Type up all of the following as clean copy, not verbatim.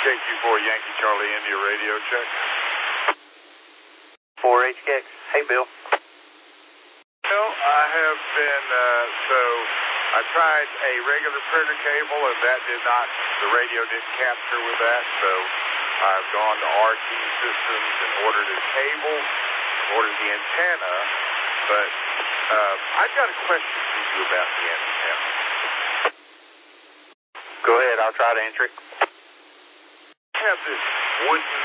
KQ4 Yankee Charlie India radio check. 4HKX. Hey, Bill. Well, I have been, I tried a regular printer cable, and the radio didn't capture with that, so I've gone to RT Systems and ordered a cable, ordered the antenna, but I've got a question for you about the antenna. Go ahead, I'll try to answer it. I have this wooden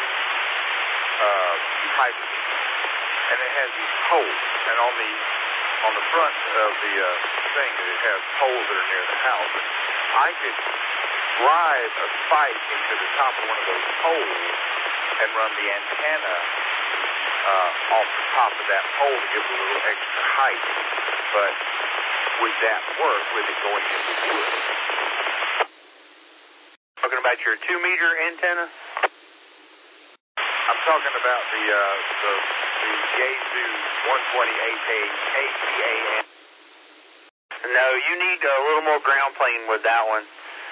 pipe, and it has these holes, and on the front of the thing, it has holes that are near the house. I could drive a spike into the top of one of those holes and run the antenna off the top of that hole to give it a little extra height. But would that work with it going into the wood? Talking about your 2-meter antenna? I'm talking about the Yaesu 128 ATA. No, you need a little more ground plane with that one.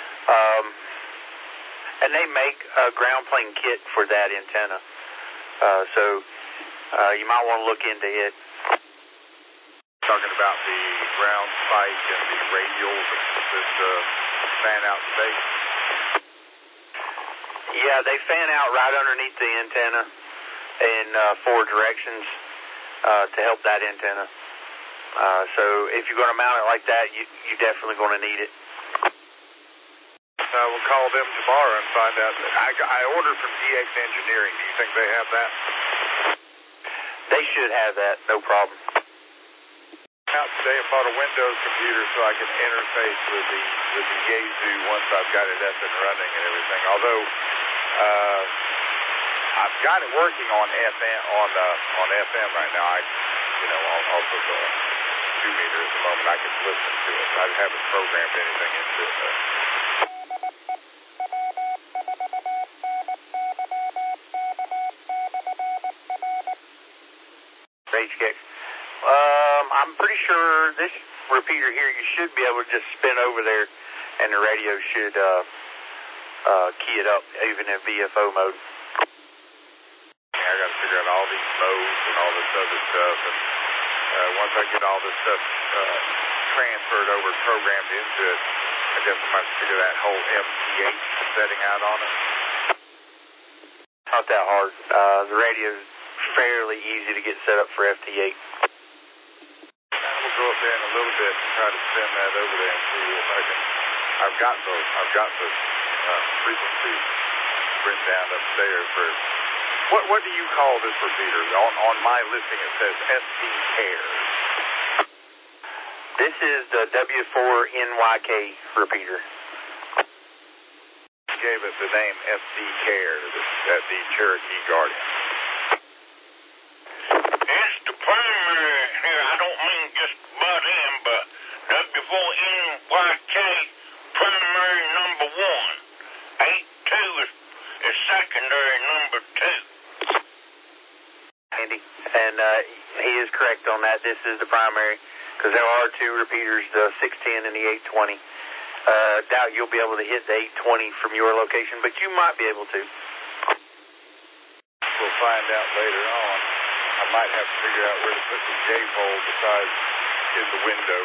And they make a ground plane kit for that antenna. So you might want to look into it. Talking about the ground spike and the radials that fan out space. Yeah, they fan out right underneath the antenna in 4 directions to help that antenna. So if you're going to mount it like that, you're definitely going to need it. I will call them tomorrow and find out. I ordered from DX Engineering. Do you think they have that? They should have that, no problem. Out today and bought a Windows computer so I can interface with the Yaesu once I've got it up and running and everything. Although I've got it working on FM on FM right now. Also the 2-meter at the moment. I can listen to it. I haven't programmed anything into it though. HKX. I'm pretty sure this repeater here, you should be able to just spin over there and the radio should key it up, even in VFO mode. Yeah, I got to figure out all these modes and all this other stuff, and once I get all this stuff transferred over, programmed into it, I guess I might figure that whole MCH setting out on it. Not that hard. The radio's fairly easy to get set up for FT8. We'll go up there in a little bit and try to spin that over there and see if I can. I've got the frequency written down upstairs for. What do you call this repeater? On my listing it says ST Cares. This is the W4NYK repeater. Gave it the name ST Cares at the Cherokee Guardian. It's the primary here. I don't mean just butt in, but W4NYK primary number 1. 82 is secondary number 2. Andy, and he is correct on that. This is the primary, because there are 2 repeaters, the 610 and the 820. Doubt you'll be able to hit the 820 from your location, but you might be able to. We'll find out later on. I might have to figure out where to put the J-pole besides in the window.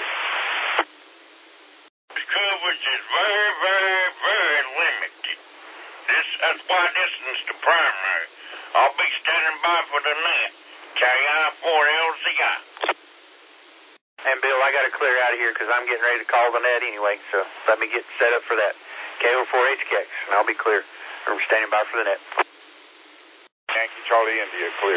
The coverage is very, very, very limited. That's why this is the primary. I'll be standing by for the net. KI4LZI. And Bill, I got to clear out of here because I'm getting ready to call the net anyway, so let me get set up for that. KO4HKX, and I'll be clear. I'm standing by for the net. Yankee Charlie India, clear.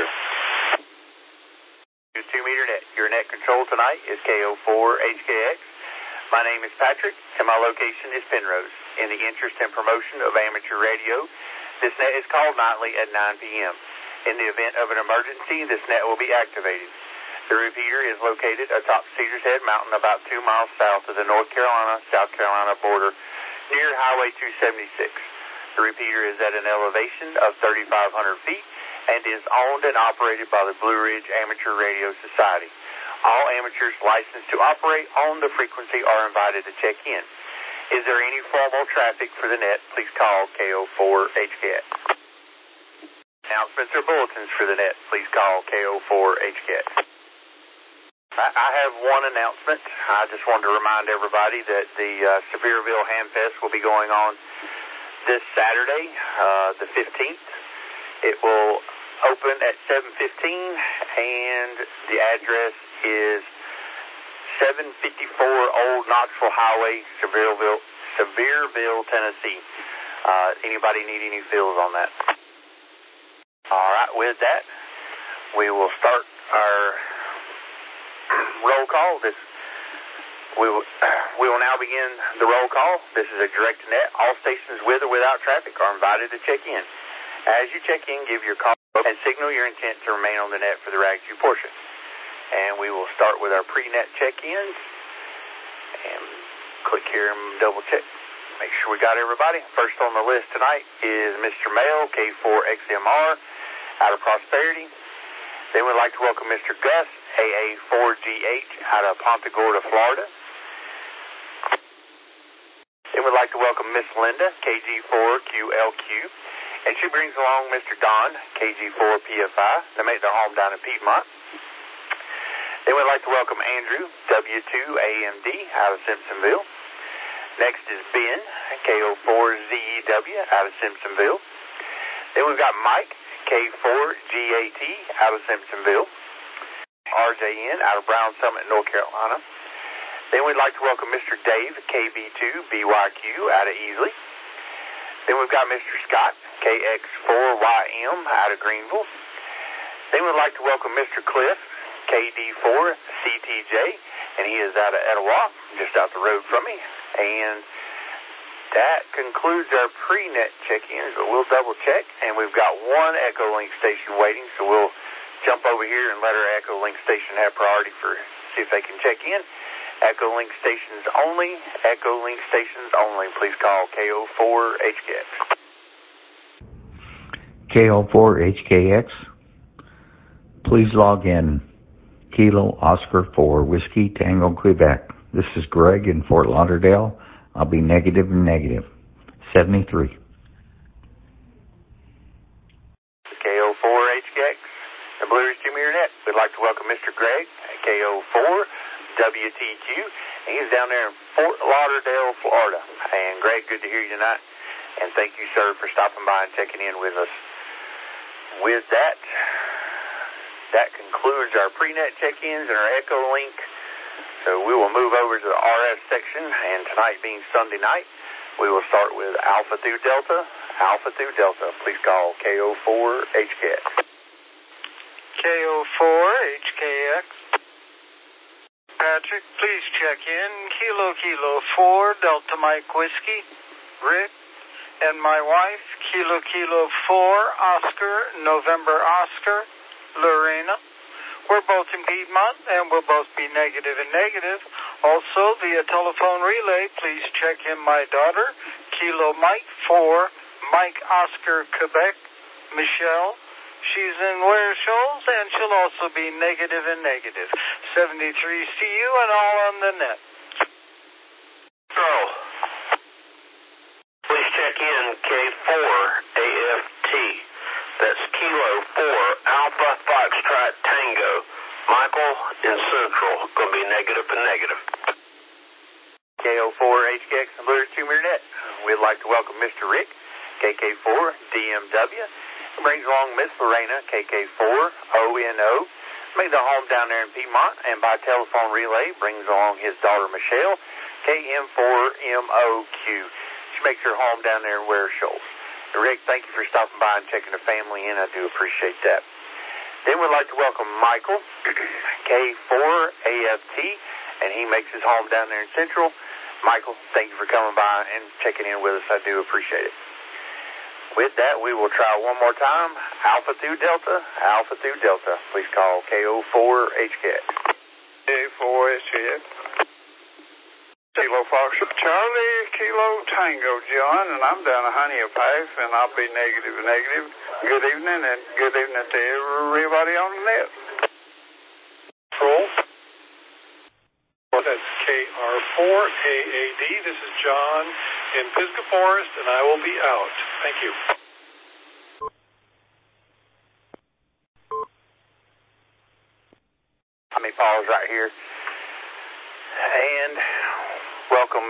2-meter net. Your net control tonight is KO4HKX. My name is Patrick, and my location is Penrose. In the interest and promotion of amateur radio, this net is called nightly at 9 p.m. In the event of an emergency, this net will be activated. The repeater is located atop Cedars Head Mountain about 2 miles south of the North Carolina-South Carolina border near Highway 276. The repeater is at an elevation of 3,500 feet and is owned and operated by the Blue Ridge Amateur Radio Society. All amateurs licensed to operate on the frequency are invited to check in. Is there any formal traffic for the net? Please call KO4HKX. Announcements or bulletins for the net? Please call KO4HKX. I have one announcement. I just wanted to remind everybody that the Sevierville Hamfest will be going on this Saturday, the 15th. It will open at 7:15, and the address is 754 Old Knoxville Highway, Sevierville, Tennessee. Anybody need any fills on that? All right, with that, we will start our roll call. We will now begin the roll call. This is a direct net. All stations with or without traffic are invited to check in. As you check in, give your call and signal your intent to remain on the net for the RAG 2 portion. And we will start with our pre-net check-ins. And click here and double check. Make sure we got everybody. First on the list tonight is Mr. Mail, K4XMR, out of Prosperity. Then we'd like to welcome Mr. Gus, AA4GH, out of Punta Gorda, Florida. Then we'd like to welcome Miss Linda, KG4QLQ, and she brings along Mr. Don, KG4PFI. They make their home down in Piedmont. Then we'd like to welcome Andrew, W2AMD, out of Simpsonville. Next is Ben, KO4ZEW, out of Simpsonville. Then we've got Mike, K4GAT, out of Simpsonville. RJN, out of Brown Summit, North Carolina. Then we'd like to welcome Mr. Dave, KB2BYQ, out of Easley. Then we've got Mr. Scott, KX4YM, out of Greenville. Then we'd like to welcome Mr. Cliff, KD4CTJ, and he is out of Etowah, just out the road from me. And that concludes our pre-net check-ins, but we'll double check. And we've got one Echolink station waiting, so we'll jump over here and let our Echolink station have priority for see if they can check in. Echolink stations only. Echolink stations only. Please call KO4HKX. KO4HKX. Please log in. Kilo Oscar 4 Whiskey Tango Quebec. This is Greg in Fort Lauderdale. I'll be negative and negative. 73. KO4HKX. The Blue Ridge Junior Net. We'd like to welcome Mr. Greg at KO4WTQ. And he's down there in Fort Lauderdale, Florida. And Greg, good to hear you tonight. And thank you, sir, for stopping by and checking in with us. With that, that concludes our pre-net check-ins and our Echolink. So we will move over to the RF section, and tonight being Sunday night, we will start with Alpha through Delta. Alpha through Delta. Please call KO4HKX. KO4HKX. Patrick, please check in. Kilo 4 Delta Mike Whiskey. Rick and my wife, Kilo 4 Oscar November Oscar. Lorena. We're both in Piedmont, and we'll both be negative and negative. Also, via telephone relay, please check in my daughter, Kilo Mike 4, Mike Oscar, Quebec, Michelle. She's in Ware Shoals, and she'll also be negative and negative. 73 CU and all on the net. So, please check in K4AFT. That's Kilo 4 Alpha Foxtrot Tango. Michael in Central. Going to be negative and negative. KO4HKX and Blue Ridge Junior Net. We'd like to welcome Mr. Rick, KK4DMW. He brings along Miss Lorena, KK4ONO. Made their home down there in Piedmont, and by telephone relay brings along his daughter Michelle, KM4MOQ. She makes her home down there in Ware Shoals. Rick, thank you for stopping by and checking the family in. I do appreciate that. Then we'd like to welcome Michael, K4AFT, and he makes his home down there in Central. Michael, thank you for coming by and checking in with us. I do appreciate it. With that, we will try one more time. Alpha through Delta. Alpha through Delta. Please call KO4HKX. K4HKX. Kilo Fox Charlie, Kilo Tango John, and I'm down at Honey Pass, and I'll be negative. Good evening, and good evening to everybody on the net. Control. That's KR4AAD. This is John in Pisgah Forest, and I will be out. Thank you. Let me pause right here. And welcome.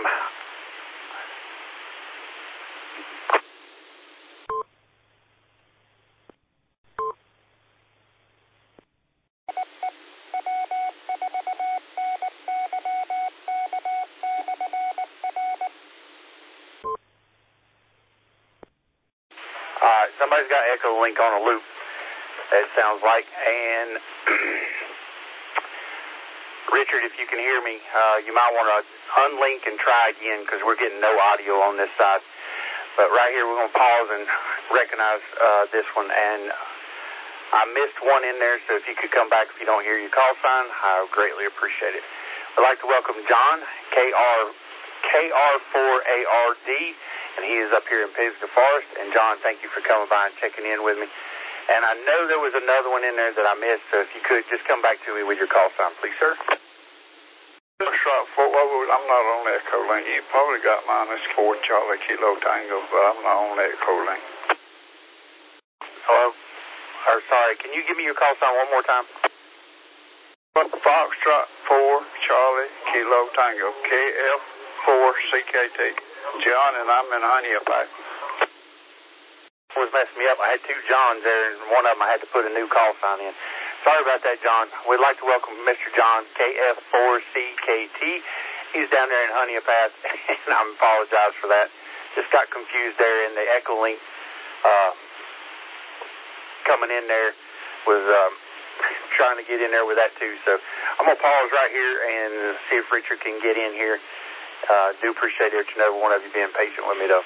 Alright, somebody's got Echo Link on a loop, it sounds like. And Richard, if you can hear me, you might want to unlink and try again because we're getting no audio on this side. But right here, we're going to pause and recognize this one. And I missed one in there, so if you could come back if you don't hear your call sign, I would greatly appreciate it. I'd like to welcome John, KR4ARD, and he is up here in Pisgah Forest. And John, thank you for coming by and checking in with me. And I know there was another one in there that I missed, so if you could just come back to me with your call sign, please, sir. I'm not on Echo Link. You probably got mine as 4 Charlie Kilo Tango, but I'm not on Echo Link. Hello? Or sorry, can you give me your call sign one more time? Foxtrot 4 Charlie Kilo Tango, KF4CKT. John, and I'm in Honea Pipe. Was messing me up. I had 2 Johns there, and one of them I had to put a new call sign in. Sorry about that, John. We'd like to welcome Mr. John, KF4CKT. He's down there in Honea Path, and I apologize for that. Just got confused there, and the Echo Link coming in there was trying to get in there with that too. So I'm going to pause right here and see if Richard can get in here. Do appreciate each and every one of you being patient with me, though.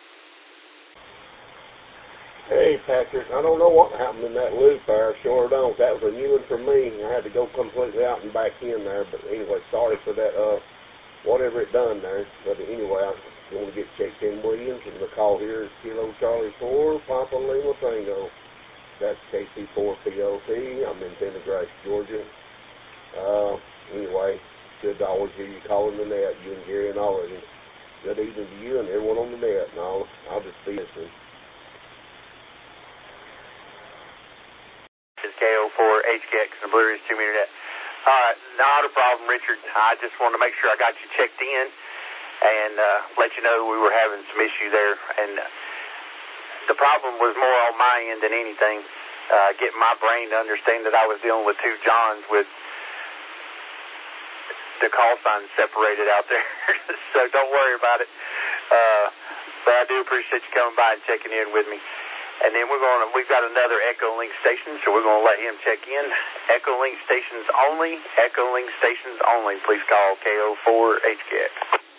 Hey, Patrick, I don't know what happened in that loop there. Sure don't. That was a new one for me. I had to go completely out and back in there. But anyway, sorry for that, whatever it done there. But anyway, I want to get checked in with you. And the call here is Kilo Charlie 4, Papa Lima Tango. That's KC4POC. I'm in Pendergrass, Georgia. Anyway, good to always hear you calling the net, you and Gary and all of you. Good evening to you and everyone on the net. And I'll just be listening. This is KO4HKX and the Blue Ridge 2 Meter Net. All right, not a problem, Richard. I just wanted to make sure I got you checked in and let you know we were having some issue there. And the problem was more on my end than anything, getting my brain to understand that I was dealing with 2 Johns with the call signs separated out there. So don't worry about it. But I do appreciate you coming by and checking in with me. And then we've got another Echo Link station, so we're going to let him check in. Echo Link stations only. Echo Link stations only. Please call KO4HKX.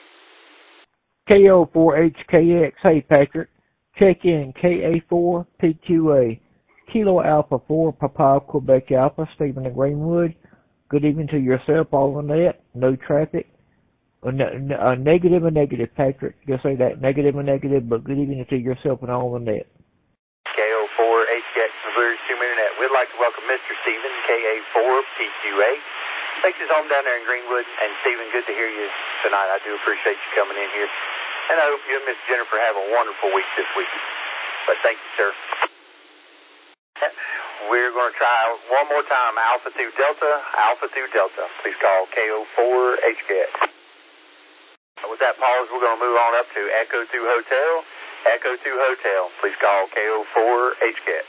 KO4HKX. Hey, Patrick. Check in KA4PQA. Kilo Alpha 4, Papa, Quebec Alpha, Stephen and Greenwood. Good evening to yourself, all on that. No traffic. Negative and negative, Patrick. Just say that. Negative and negative, but good evening to yourself and all on that. KO4HKX, Missouri 2 Meter Net. We'd like to welcome Mr. Stephen, KA4PQA. Takes his home down there in Greenwood. And Stephen, good to hear you tonight. I do appreciate you coming in here. And I hope you and Miss Jennifer have a wonderful week this week. But thank you, sir. We're going to try one more time. Alpha 2 Delta, Alpha 2 Delta. Please call KO4HKX. With that pause, we're going to move on up to Echo 2 Hotel. Echo 2 Hotel. Please call KO4HKX.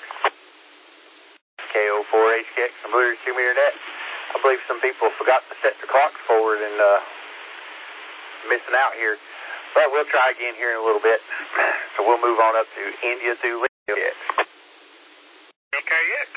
KO4HKX and Blue Ridge 2 Meter Net. I believe some people forgot to set the clocks forward and missing out here. But we'll try again here in a little bit. So we'll move on up to India 2 Juliet. KX.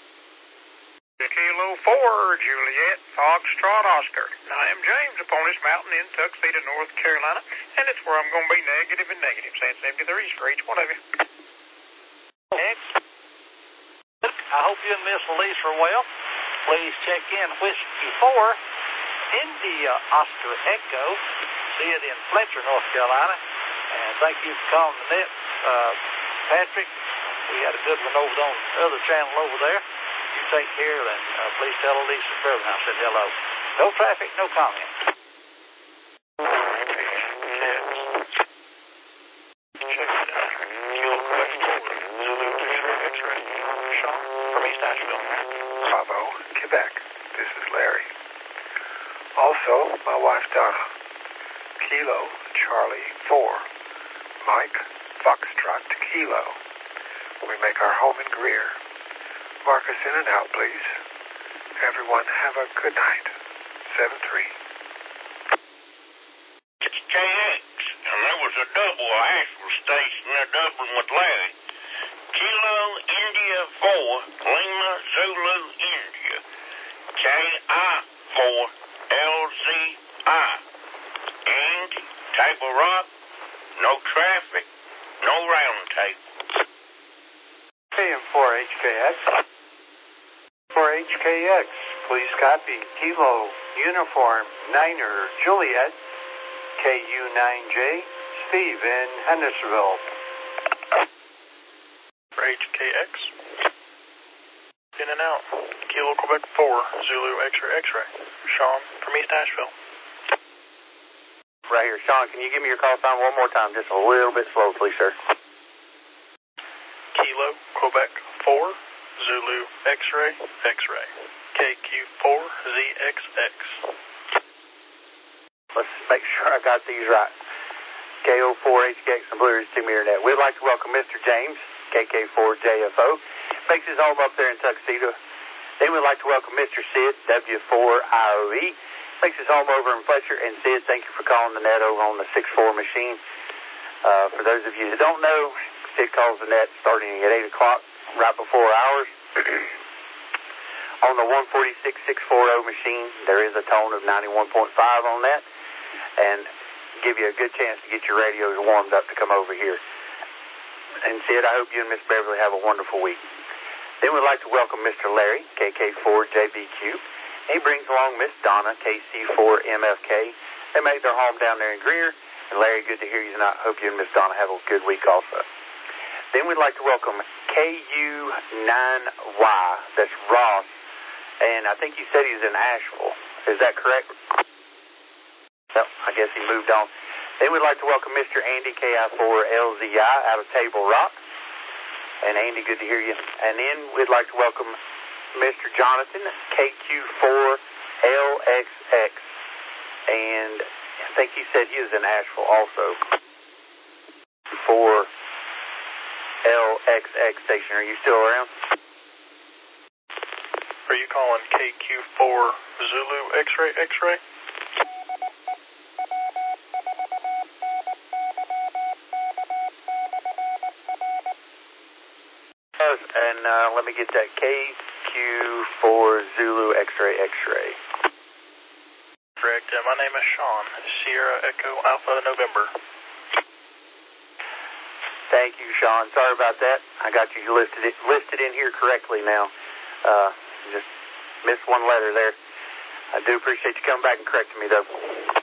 Kilo 4 Juliet, Foxtrot Oscar. I am James upon this mountain in Tuxedo, North Carolina, and it's where I'm going to be negative and negative. Sans 73 for each one of you. X. I hope you and Miss Elise are well. Please check in Whiskey 4, India Oscar Echo. See it in Fletcher, North Carolina. And thank you for calling the net, Patrick. We had a good one over on the other channel over there. You take care, and please tell Elise and Trevor I said hello. No traffic, no comment. Oscar, Sean from East Asheville. Bravo, Quebec. This is Larry. Also, my wife Donna. Kilo, Charlie, 4. Mike, Foxtrot, Kilo. We make our home in Greer. Mark us in and out, please. Everyone have a good night. 7-3. It's KX, and there was a double Asheville station there doubling with Larry. Kilo India 4, Lima Zulu India. KI 4, LZI. And Table Rock, no traffic, no round table. KM4 HKX. For HKX, please copy Kilo Uniform Niner Juliet, KU9J, Steve in Hendersonville. For HKX, in and out, Kilo Quebec 4, Zulu X-ray X-ray. Sean from East Asheville. Right here. Sean, can you give me your call sign one more time, just a little bit slow, please, sir? Kilo Quebec 4, Zulu X-ray X-ray. KQ4ZXX. Let's make sure I got these right. KO4HKX and Blue Ridge Team Internet. We'd like to welcome Mr. James, KK4JFO. Makes his home up there in Tuxedo. Then we'd like to welcome Mr. Sid, W4IOE. Makes his home over in Fletcher. And Sid, thank you for calling the net over on the 6-4 machine. For those of you that don't know, Sid calls the net starting at 8 o'clock, right before hours. On the 146-640 machine, there is a tone of 91.5 on that, and give you a good chance to get your radios warmed up to come over here. And Sid, I hope you and Miss Beverly have a wonderful week. Then we'd like to welcome Mr. Larry, KK4JBQ. He brings along Miss Donna, KC4MFK. They make their home down there in Greer. And Larry, good to hear you tonight. Hope you and Miss Donna have a good week also. Then we'd like to welcome KU9Y. That's Ross. And I think you said he's in Asheville. Is that correct? No, I guess he moved on. Then we'd like to welcome Mr. Andy, KI4LZI, out of Table Rock. And Andy, good to hear you. And then we'd like to welcome Mr. Jonathan, KQ4LXX. And I think he said he was in Asheville also. For LXX station. Are you still around? Are you calling KQ4 Zulu X-ray X-ray? And let me get that KQ4 Zulu X-ray X-ray. Correct. My name is Sean. Sierra Echo Alpha November. Thank you, Sean. Sorry about that. I got you listed in here correctly now. Just missed one letter there. I do appreciate you coming back and correcting me, though.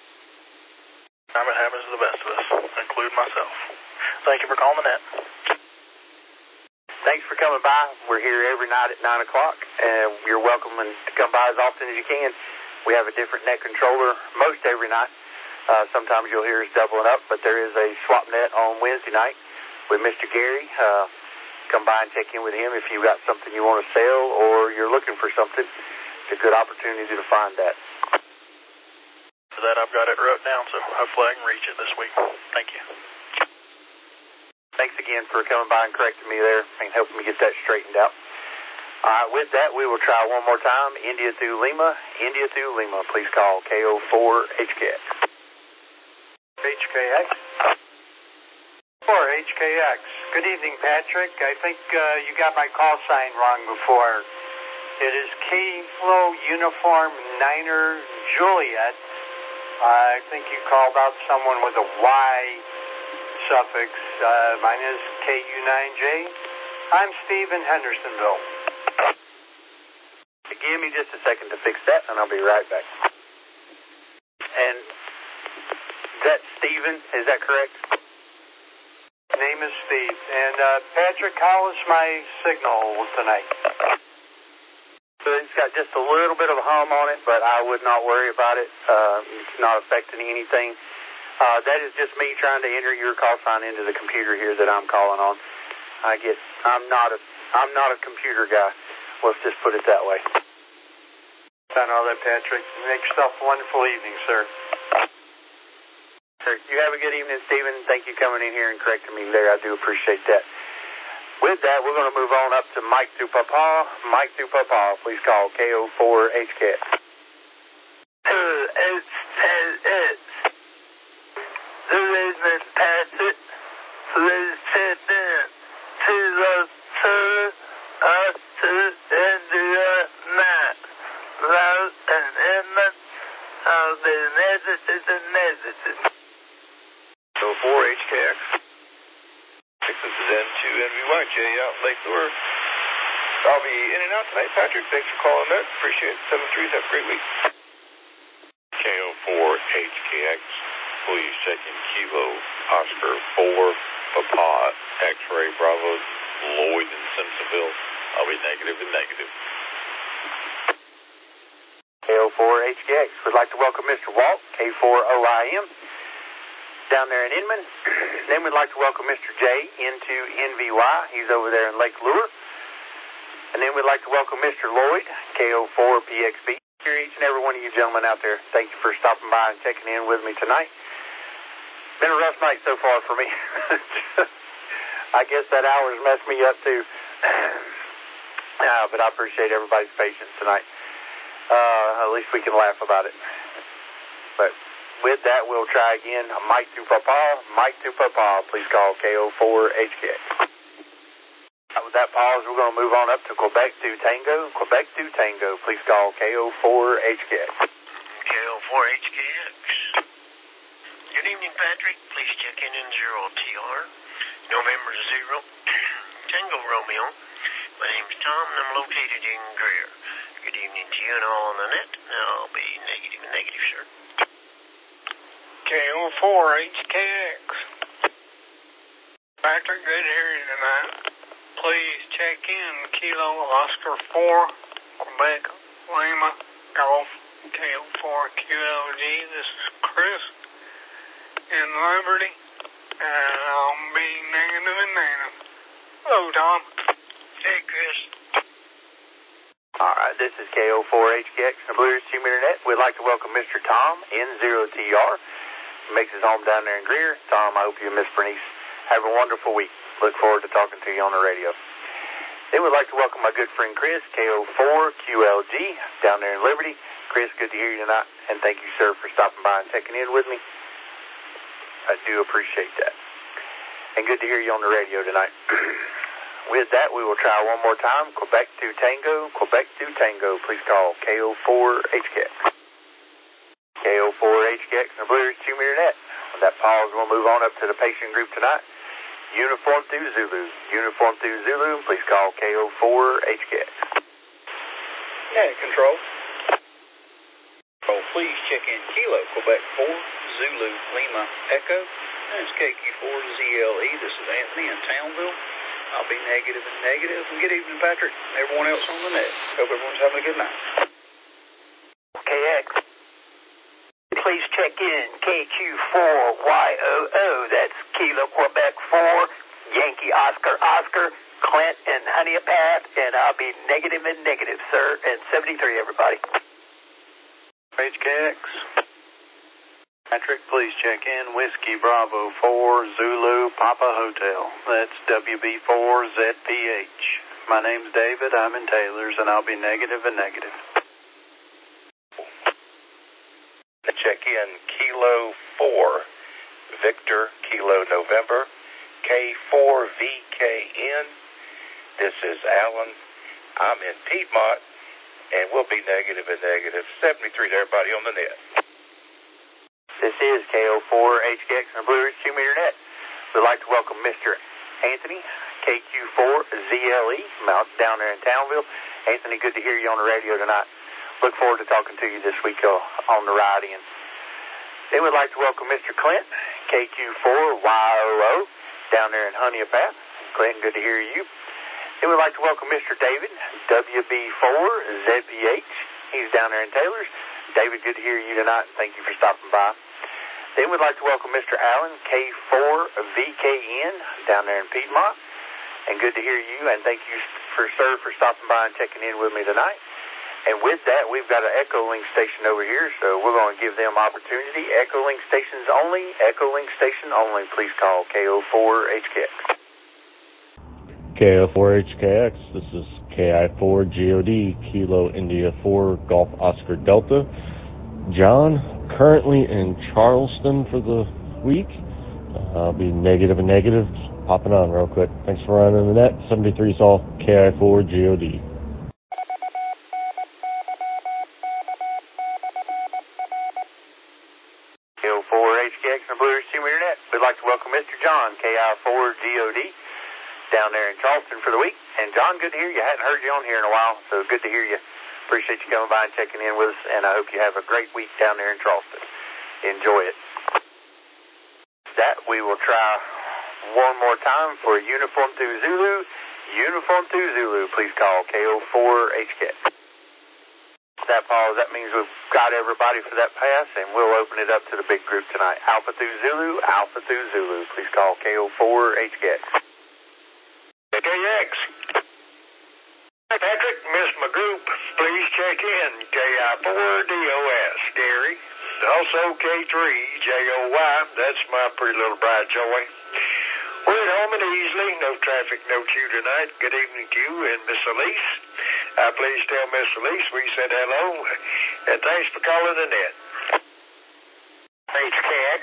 It happens to the best of us, including myself. Thank you for calling the net. Thanks for coming by. We're here every night at 9 o'clock, and you're welcome to come by as often as you can. We have a different net controller most every night. Sometimes you'll hear us doubling up, but there is a swap net on Wednesday night with Mr. Gary. Come by and check in with him if you've got something you want to sell or you're looking for something. It's a good opportunity to find that. For that, I've got it wrote down, so hopefully I can reach it this week. Thank you. Thanks again for coming by and correcting me there and helping me get that straightened out. All right, with that, we will try one more time. India through Lima. India through Lima. Please call KO4HKX. HKX. For HKX. Good evening, Patrick. I think you got my call sign wrong before. It is Kilo Uniform Niner Juliet. I think you called out someone with a Y suffix. Mine is KU9J. I'm Steve in Hendersonville. Give me just a second to fix that, and I'll be right back. And that's Steven, is that correct? Name is Steve. And Patrick, how is my signal tonight? So it's got just a little bit of a hum on it, but I would not worry about it. It's not affecting anything. That is just me trying to enter your call sign into the computer here that I'm calling on. I'm not I'm not a computer guy. Let's just put it that way. Done all that, Patrick. Make yourself a wonderful evening, sir. Sir, you have a good evening, Stephen. Thank you for coming in here and correcting me there. I do appreciate that. With that, we're going to move on up to Mike through Papa. Mike through Papa, please call KO4HKX. Good evening, Patrick. Please check in Kilo 2 up to India 9. Loud and inland. I'll be negative and negative. KO4HKX. This is N2NVYJ out in Lake Lure. I'll be in and out tonight, Patrick. Thanks for calling that. Appreciate it. 7-3s. Have a great week. KO4HKX. Please check in Kilo Oscar 4 Papa X-Ray Bravo Lloyd in Simpsonville. I'll be negative and negative. KO4HKX. We'd like to welcome Mr. Walt, K4OIM, down there in Inman. Then we'd like to welcome Mr. J into NVY. He's over there in Lake Lure. And then we'd like to welcome Mr. Lloyd, KO4PXB. Here, each and every one of you gentlemen out there, thank you for stopping by and checking in with me tonight. Been a rough night so far for me. I guess that hour's messed me up too. But I appreciate everybody's patience tonight. At least we can laugh about it. But with that, we'll try again. Mike through Papa. Mike through Papa. Please call KO4HKX. With that pause, we're going to move on up to Quebec to Tango. Quebec to Tango. Please call KO4HKX. KO4HKX. Good evening, Patrick. Please check in 0TR. November 0. Tango Romeo. My name's Tom, and I'm located in Greer. Good evening to you and all on the net. I'll be negative and negative, sir. KO4HKX. Patrick, good to hear you tonight. Please check in Kilo Oscar 4, Quebec, Lima, Golf, KO4QLG. This is Chris in Liberty, and I'll be negative and negative. Hello, Tom. Hey, Chris. All right, this is KO4HKX and Blue Ridge Team Internet. We'd like to welcome Mr. Tom, N0TR. He makes his home down there in Greer. Tom, I hope you and Miss Bernice have a wonderful week. Look forward to talking to you on the radio. Then we'd like to welcome my good friend Chris, KO4QLG, down there in Liberty. Chris, good to hear you tonight, and thank you, sir, for stopping by and checking in with me. I do appreciate that. And good to hear you on the radio tonight. With that, we will try one more time. Quebec to Tango. Quebec to Tango. Please call KO4HKX. KO4HKX and the Blue Ridge Team Internet. With that pause, we'll move on up to the patient group tonight. Uniform to Zulu. Uniform to Zulu. Please call KO4HKX. Yeah, Control. Control, please check in Kilo, Quebec 4, Zulu, Lima, Echo. This is KQ4ZLE. This is Anthony in Townville. I'll be negative and negative. And good evening, Patrick, and everyone else on the net. Hope everyone's having a good night. KX. Please check in KQ4YOO. That's Kilo Quebec 4, Yankee Oscar Oscar, Clint and Honeypath, and I'll be negative and negative, sir. And 73, everybody. HKX. Patrick, please check in Whiskey Bravo 4 Zulu Papa Hotel. That's WB4ZPH. My name's David. I'm in Taylor's, and I'll be negative and negative. Check in Kilo 4 Victor Kilo November K4VKN. This is Alan. I'm in Piedmont, and we'll be negative and negative. 73 to everybody on the net. This is KO4HKX and Blue Ridge Team Internet. We'd like to welcome Mr. Anthony, KQ4ZLE, down there in Townville. Anthony, good to hear you on the radio tonight. Look forward to talking to you this week on the ride-in. Then we'd like to welcome Mr. Clint, KQ4YOO, down there in Honeypath. Clint, good to hear you. Then we'd like to welcome Mr. David, WB4ZPH. He's down there in Taylor's. David, good to hear you tonight. Thank you for stopping by. Then we'd like to welcome Mr. Allen, K4VKN, down there in Piedmont. and good to hear you, and thank you, sir, for stopping by and checking in with me tonight. And with that, we've got an Echolink station over here, so we're going to give them opportunity. Echolink stations only, Echolink station only. Please call KO4HKX. KO4HKX, this is KI4GOD, Kilo India 4, Golf Oscar Delta. John, currently in Charleston for the week. I'll be negative and negative. Just popping on real quick. Thanks for running the net. 73 Sol, KI4GOD. KO4HKX and Blue Ridge 2 Meter Net. We'd like to welcome Mr. John, KI4GOD, down there in Charleston for the week. And John, good to hear you. I hadn't heard you on here in a while, so good to hear you. Appreciate you coming by and checking in with us, and I hope you have a great week down there in Charleston. Enjoy it. That we will try one more time for Uniform 2 Zulu. Uniform 2 Zulu, please call KO4HKX. That means we've got everybody for that pass, and we'll open it up to the big group tonight. Alpha 2 Zulu, Alpha 2 Zulu, please call KO4HKX. KX. Hi, Patrick, missed my group. Please check in. KI4DOS, Gary. Also K3JOY, that's my pretty little bride, Joey. We're at home and easily. No traffic, no queue tonight. Good evening to you and Miss Elise. Please tell Miss Elise we said hello, and thanks for calling the net. HKX.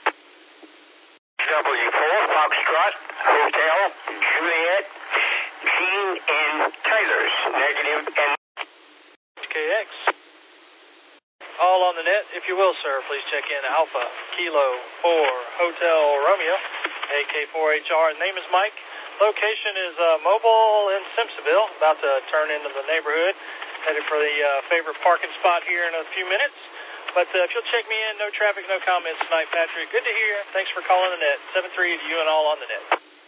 W4, Foxtrot, Hotel, Juliet, Jean, and Taylor's. Negative and... HKX. All on the net, if you will, sir. Please check in Alpha, Kilo, 4, Hotel, Romeo, AK4HR. Name is Mike. Location is Mobile in Simpsonville. About to turn into the neighborhood. Headed for the favorite parking spot here in a few minutes. But if you'll check me in, no traffic, no comments tonight, Patrick. Good to hear you. Thanks for calling the net. 7-3 to you and all on the net.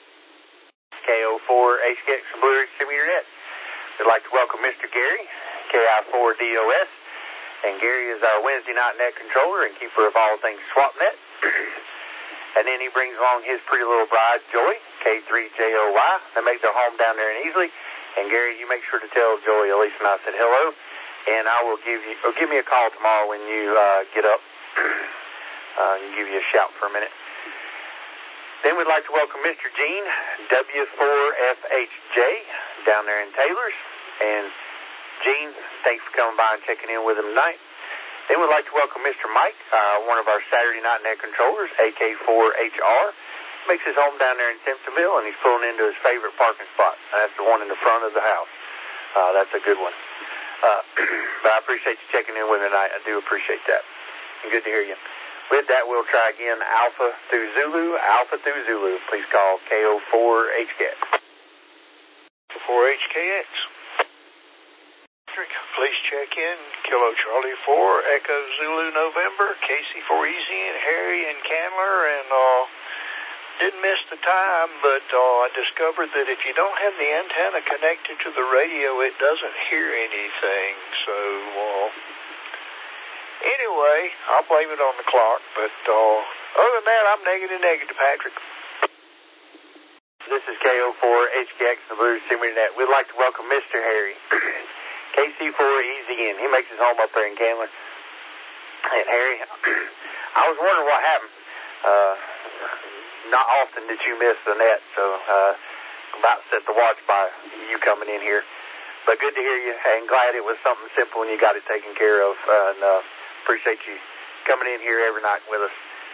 KO4HKX and Blue Ridge 2 Meter Net. We'd like to welcome Mr. Gary, KI4DOS. And Gary is our Wednesday night net controller and keeper of all things SwapNet. And then he brings along his pretty little bride, Joey, K3JOY. They make their home down there in Easley. And Gary, you make sure to tell Joey, Elise, and I said hello. And I will give me a call tomorrow when you get up. And give you a shout for a minute. Then we'd like to welcome Mr. Gene, W4FHJ, down there in Taylor's. And Gene, thanks for coming by and checking in with him tonight. Then we'd like to welcome Mr. Mike, one of our Saturday night net controllers, AK4HR. Makes his home down there in Simpsonville, and he's pulling into his favorite parking spot. That's the one in the front of the house. That's a good one. But I appreciate you checking in with me tonight. I do appreciate that. And good to hear you. With that, we'll try again Alpha 2 Zulu, Alpha 2 Zulu. Please call KO4HKX. 4HKX. Please check in. Kilo Charlie 4, Echo Zulu November, KC4 Easy and Harry and Candler, and didn't miss the time, but I discovered that if you don't have the antenna connected to the radio, it doesn't hear anything. So anyway, I'll blame it on the clock, but other than that, I'm negative, Patrick. This is KO4HKX and the Blue Ridge 2 Meter Net. We'd like to welcome Mr. Harry. KC4 Easy in. He makes his home up there in Candler. And Harry, I was wondering what happened. Not often did you miss the net, so about set the watch by you coming in here. But good to hear you, and glad it was something simple and you got it taken care of. And appreciate you coming in here every night with us.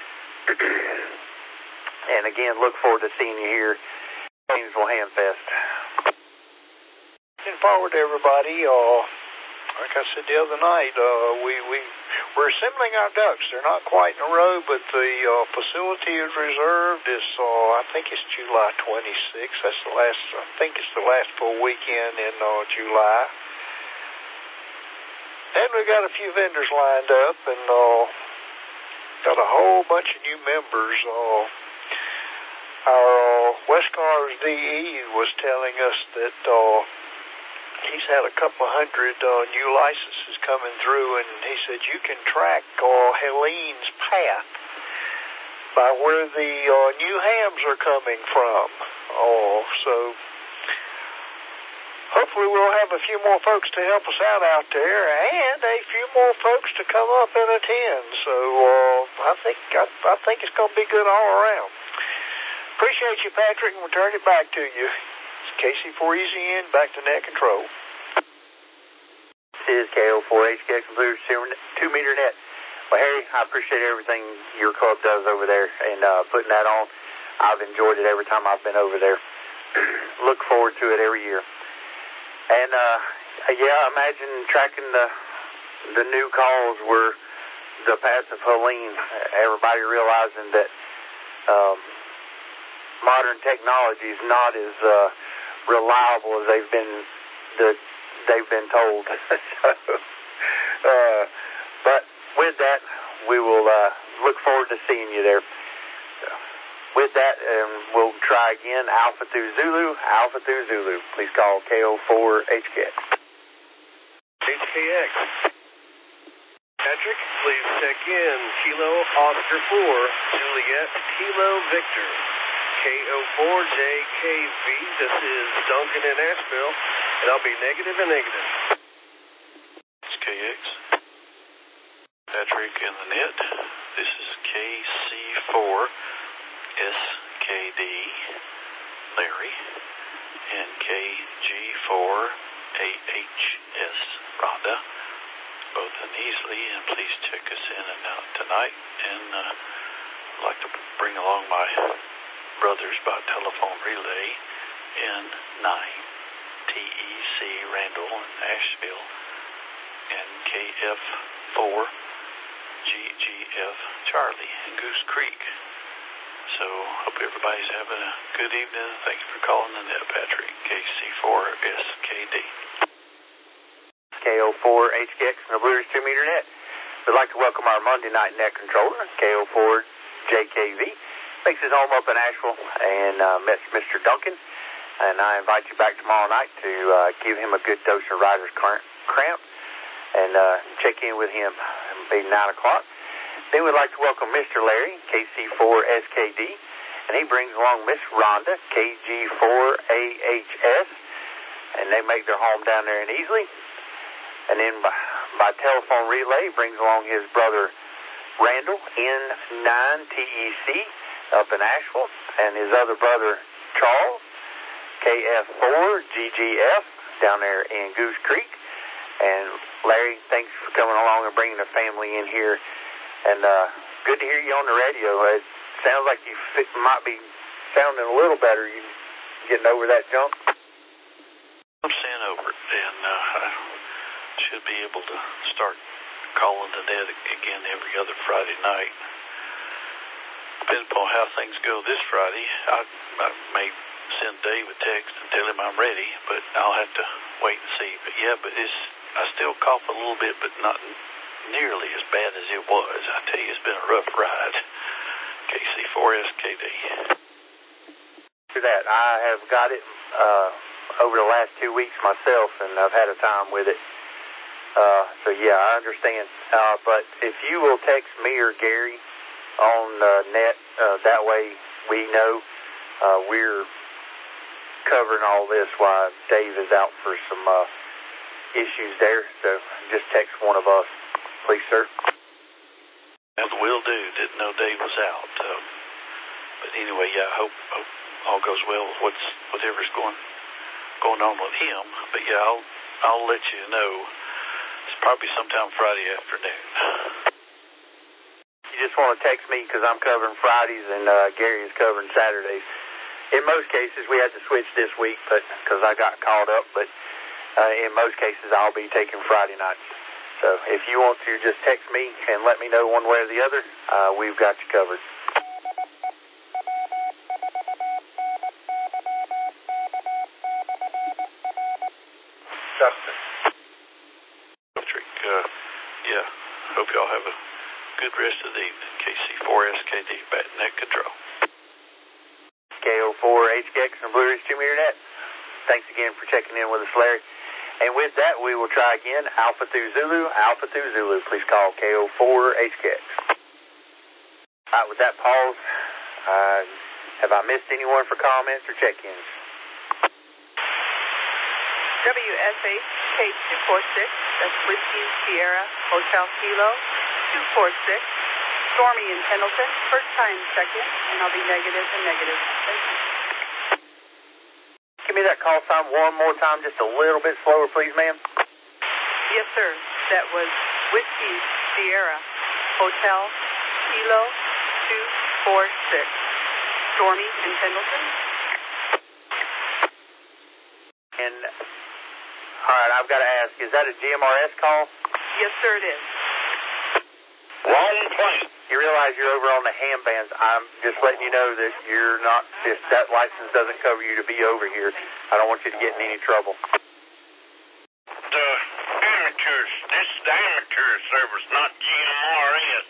And again, look forward to seeing you here at Gainesville Hamfest. Looking forward to everybody. Like I said the other night, we're assembling our ducks. They're not quite in a row, but the facility is reserved. I think it's July 26th. I think it's the last full weekend in July. And we got a few vendors lined up, and got a whole bunch of new members. Our Westcars DE was telling us that he's had a couple of hundred new licenses coming through, and he said you can track Helene's path by where the new hams are coming from. So hopefully we'll have a few more folks to help us out there, and a few more folks to come up and attend. So I think it's going to be good all around. Appreciate you, Patrick, and we'll turn it back to you. It's KC4EZN, back to net control. This is KO4HKX Blues 2-meter net. Well, Harry, I appreciate everything your club does over there and putting that on. I've enjoyed it every time I've been over there. Look forward to it every year. And, yeah, imagine tracking the new calls were the passive Helene. Everybody realizing that modern technology is not as reliable as they've been told. But with that, we will look forward to seeing you there. With that, we'll try again. Alpha through Zulu. Please call KO4HKX. HKX. Patrick, please check in. Kilo Oscar 4, Juliet, Kilo Victor. KO4JKV. This is Duncan in Asheville, and I'll be negative and negative. It's KX. Patrick in the net. This is KC4. SKD, Larry, and KG4AHS, Rhonda, both in Easley, and please check us in and out tonight. And I'd like to bring along my brothers by telephone relay N9, TEC, Randall, and Asheville, and KF4, GGF, Charlie, and Goose Creek. So, hope everybody's having a good evening. Thank you for calling the net, Patrick. KC4SKD. KO4HKX and the Blues 2-meter net. We'd like to welcome our Monday night net controller, KO4JKV. Makes his home up in Asheville, and Mr. Duncan. And I invite you back tomorrow night to give him a good dose of rider's cramp and check in with him. It'll be 9 o'clock. Then we'd like to welcome Mr. Larry, KC4SKD, and he brings along Miss Rhonda, KG4AHS, and they make their home down there in Easley. And then by telephone relay, brings along his brother Randall, N9TEC, up in Asheville, and his other brother Charles, KF4GGF, down there in Goose Creek. And Larry, thanks for coming along and bringing the family in here. And good to hear you on the radio. It sounds like you might be sounding a little better. You getting over that jump? I'm staying over it, and I should be able to start calling the net again every other Friday night. Depending upon how things go this Friday, I may send Dave a text and tell him I'm ready, but I'll have to wait and see. But yeah, I still cough a little bit, but not nearly as bad as it was. I tell you, it's been a rough ride. KC4SKD. For that, I have got it over the last 2 weeks myself, and I've had a time with it. So yeah, I understand. But if you will text me or Gary on net, that way we know we're covering all this while Dave is out for some issues there. So just text one of us. Please, sir. And will do. Didn't know Dave was out. But anyway, yeah, I hope all goes well with whatever's going on with him. But yeah, I'll let you know. It's probably sometime Friday afternoon. You just want to text me because I'm covering Fridays and Gary is covering Saturdays. In most cases, we had to switch this week, but because I got caught up. But in most cases, I'll be taking Friday nights. So if you want to just text me and let me know one way or the other, we've got you covered. Justin. Patrick, yeah, hope y'all have a good rest of the evening. KC4SKD, back net control. KO4HKX and Blue Ridge 2-meter net. Thanks again for checking in with us, Larry. And with that, we will try again. Alpha through Zulu. Please call KO4HKX. All right, with that pause, have I missed anyone for comments or check-ins? WSH K246, that's Whiskey Sierra Hotel Kilo 246. Stormy in Pendleton, first time check-in, and I'll be negative and negative. Thank you. Give me that call sign one more time, just a little bit slower, please, ma'am. Yes, sir. That was Whiskey Sierra Hotel Kilo 246. Stormy in Pendleton. And, all right, I've got to ask, is that a GMRS call? Yes, sir, it is. Wrong plane. You realize you're over on the ham bands. I'm just letting you know that you're not, if that license doesn't cover you to be over here, I don't want you to get in any trouble. The amateurs, this is the amateur service, not GMRS.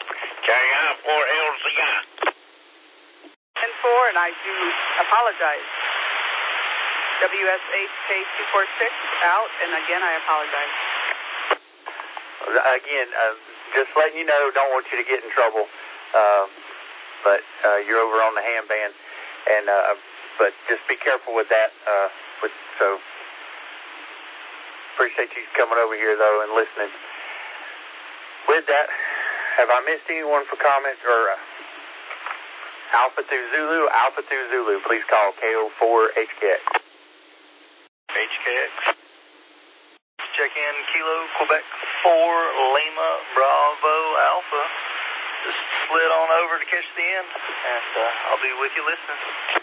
KI4LZI. 10-4, and I do apologize. WSHK246 out, and again, I apologize. Again, just letting you know, don't want you to get in trouble. But you're over on the ham band, and but just be careful with that. So appreciate you coming over here though and listening. With that, have I missed anyone for comments or Alpha 2 Zulu? Alpha 2 Zulu, please call KO4 HKX. HKX. Check in Kilo, Quebec 4, Lima, Bravo, Alpha. Just slid on over to catch the end, and I'll be with you listening.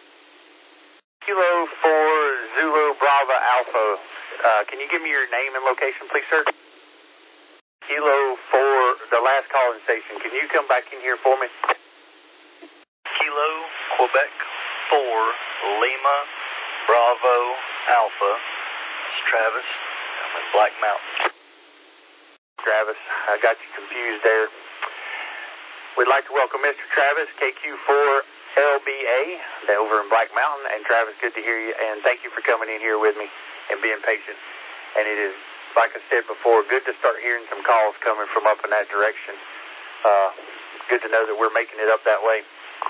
Kilo 4, Zulu, Bravo, Alpha. Can you give me your name and location, please, sir? Kilo 4, the last calling station. Can you come back in here for me? Kilo, Quebec 4, Lima, Bravo, Alpha. It's Travis. I'm in Black Mountain. Travis, I got you confused there. We'd like to welcome Mr. Travis, KQ4LBA, over in Black Mountain. And Travis, good to hear you, and thank you for coming in here with me and being patient. And it is, like I said before, good to start hearing some calls coming from up in that direction. Good to know that we're making it up that way.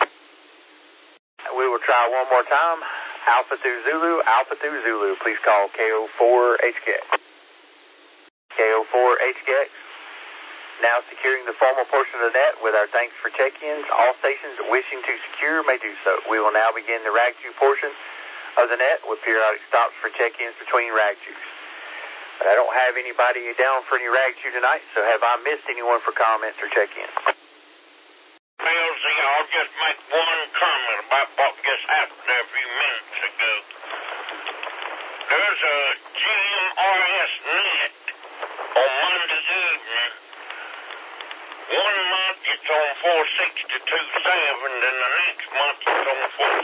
We will try one more time. Alpha 2 Zulu, Alpha 2 Zulu. Please call KO4 HKX. KO4 HKX. Now securing the formal portion of the net with our thanks for check-ins. All stations wishing to secure may do so. We will now begin the RAG2 portion of the net with periodic stops for check-ins between RAG2s. But I don't have anybody down for any RAG2 tonight, so have I missed anyone for comments or check-ins? Well, see, I'll just make one comment about what just happened there a few minutes ago. There's a GMRS net on Monday evening. 1 month it's on 462.7, then the next month it's on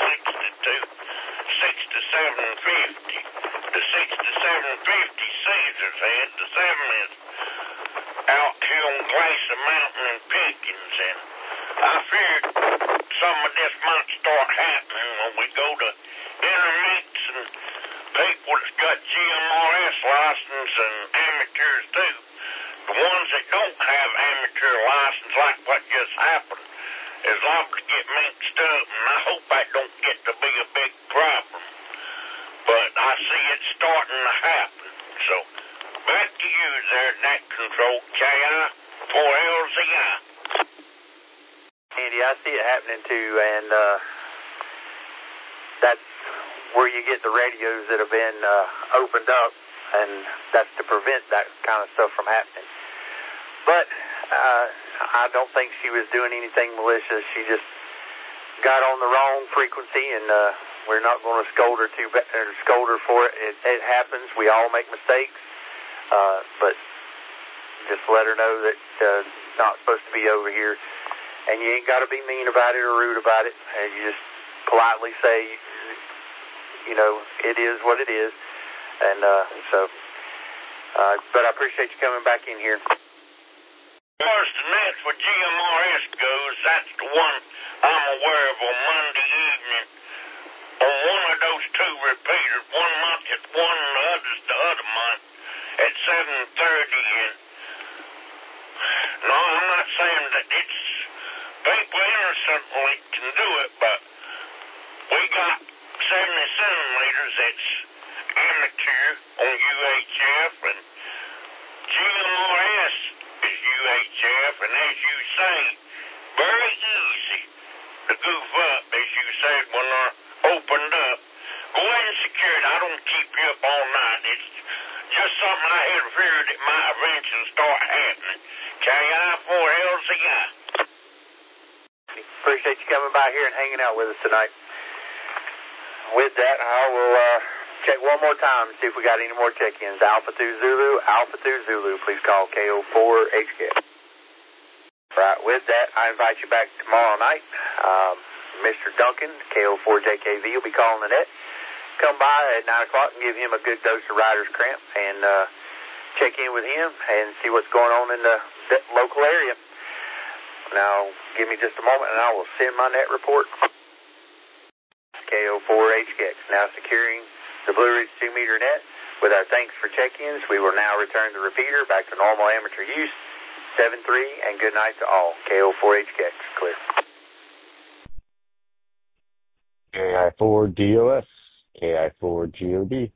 462.6 to 750. The 6 to 750 Caesar's head, the 7 is out here on Glacier Mountain and Pickens, and I figured some of this might start happening when we go to intermixing people that's got GMRS license and amateurs too. The ones that don't have amateur license, like what just happened, is liable to get mixed up, and I hope that don't get to be a big problem. But I see it starting to happen. So, back to you there, net control, KI4LZI. Andy, I see it happening too, and that's where you get the radios that have been opened up, and that's to prevent that kind of stuff from happening. But I don't think she was doing anything malicious. She just got on the wrong frequency, and we're not going to scold her for it. It happens. We all make mistakes, but just let her know that it's not supposed to be over here. And you ain't got to be mean about it or rude about it. And you just politely say, you know, it is what it is. And but I appreciate you coming back in here. As far as the net for GMRS goes, that's the one I'm aware of on Monday evening. On one of those two repeaters, 1 month at one and the other's the other month at 7:30. And no, I'm not saying that it's people innocently can do it, but we got 70 centimeters that's amateur on UHF, and GMRS is UHF, and as you say, very easy to goof up, as you said when I opened up. Go ahead and secure it. I don't keep you up all night. It's just something I had feared that might eventually start happening. KI4LCI. Appreciate you coming by here and hanging out with us tonight. With that, I will check one more time and see if we got any more check-ins. Alpha 2 Zulu, please call KO4HK. Right, with that, I invite you back tomorrow night. Mr. Duncan, KO4JKV, will be calling the net. Come by at 9 o'clock and give him a good dose of rider's cramp and check in with him and see what's going on in the local area. Now, give me just a moment and I will send my net report. KO4HX, now securing the Blue Ridge 2-meter net. With our thanks for check-ins, we will now return the repeater back to normal amateur use. 7-3, and good night to all. KO4HX, clear. KI4DOS, KI4GOD.